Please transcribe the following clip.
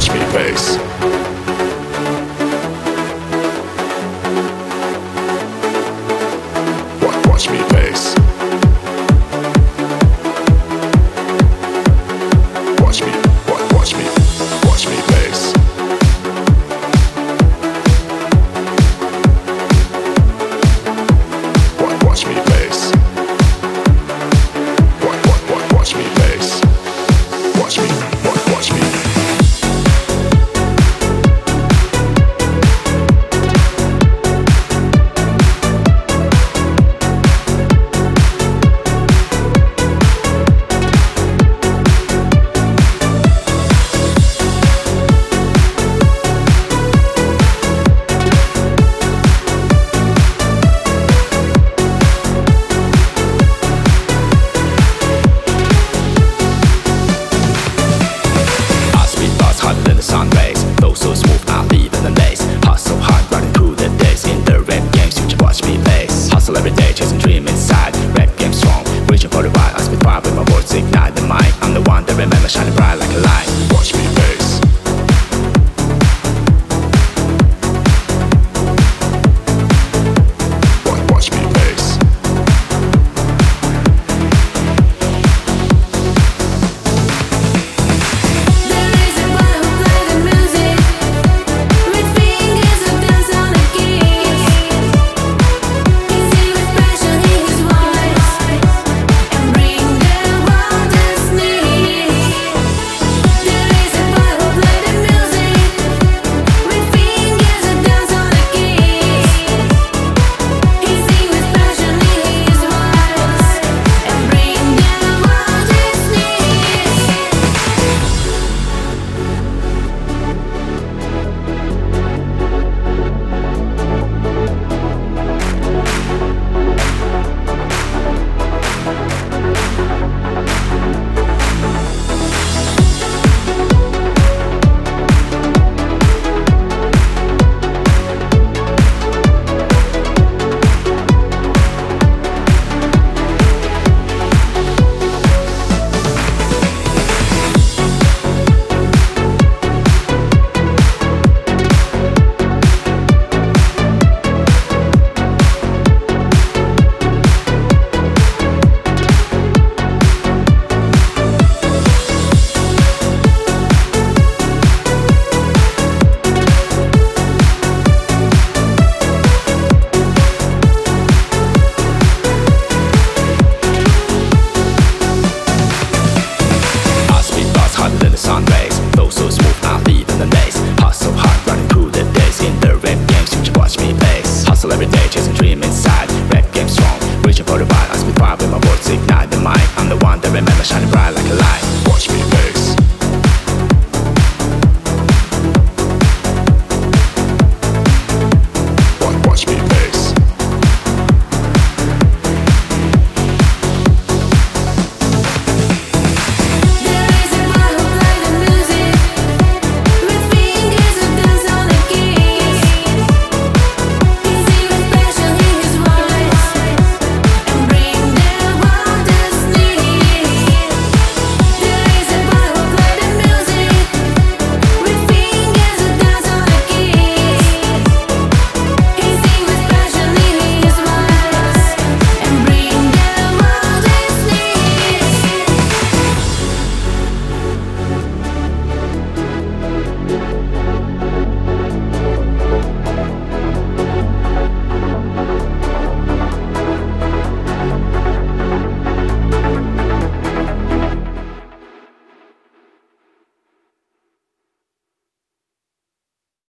watch me pace. Watch me pace. Watch me, watch me, watch me pace. Watch me pace. Watch me pace. Watch me, watch me. Sun rays, flow so smooth, not even a lace. Hustle hard, running through the days. In the rap games, you just watch me pace. Hustle every day, chasing dream inside. Rap game strong, reaching for the right. I spit fire with my words, ignite the mind. I'm the one that remember shining bright.